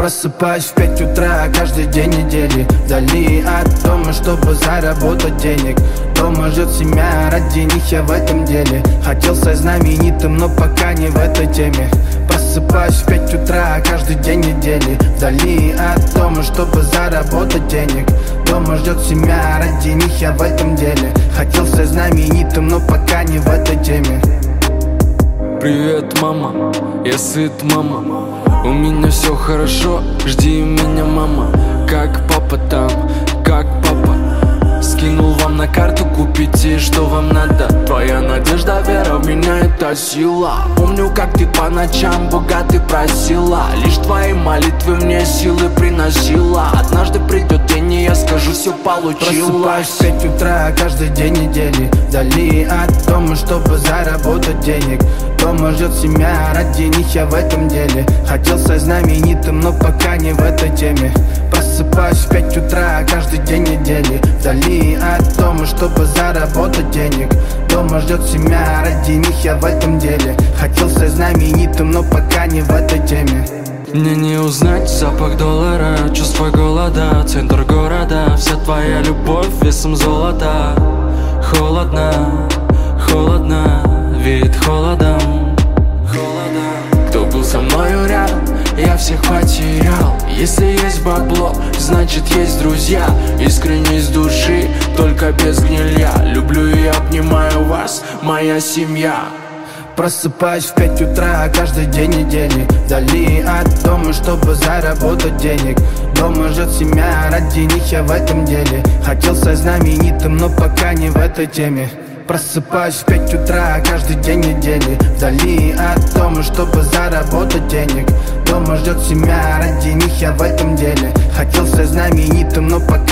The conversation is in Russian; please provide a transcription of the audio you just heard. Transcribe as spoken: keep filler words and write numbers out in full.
Просыпаюсь в пять утра каждый день недели, вдали от дома, чтобы заработать денег. Дома ждет семья, ради них я в этом деле. Хотел стать знаменитым, но пока не в этой теме. Просыпаюсь в пять утра каждый день недели, вдали от дома, чтобы заработать денег. Дома ждет семья, ради них я в этом деле. Хотел стать знаменитым, но пока не в этой теме. Привет, мама, я сыт, мама. У меня все хорошо, жди меня, мама. Как папа там, как папа? Скинул вам на карту, купите, что вам надо. Твоя надежда, вера в меня, это сила. Помню, как ты по ночам Бога ты просила. Лишь твои молитвы мне силы приносила. Однажды придет день, и я скажу, все получилось. Просыпаюсь в пять утра каждый день недели, вдали от дома, чтобы заработать денег. Дома ждет семья, ради них я в этом деле. Хотел стать знаменитым, но пока не в этой теме. Просыпаюсь в пять утра каждый день недели, вдали от дома, чтобы заработать денег. Дома ждет семья, ради них я в этом деле. Хотел стать знаменитым, но пока не в этой теме. Мне не узнать запах доллара, чувство голода, центр города. Вся твоя любовь весом золота. Холодно, холодно, веет холодом. Холодно. Кто был со мною рядом, я всех потерял. Если есть бабло, значит есть друзья. Искренность души, только без гнилья. Люблю и обнимаю вас, моя семья. Просыпаюсь в пять утра каждый день недели, вдали от дома, чтобы заработать денег. Дома ждет семья, ради них я в этом деле. Хотел стать знаменитым, но пока не в этой теме. Просыпаюсь в пять утра каждый день недели, вдали от дома, чтобы заработать денег. Дома ждет семья, ради них я в этом деле. Хотел стать знаменитым, но пока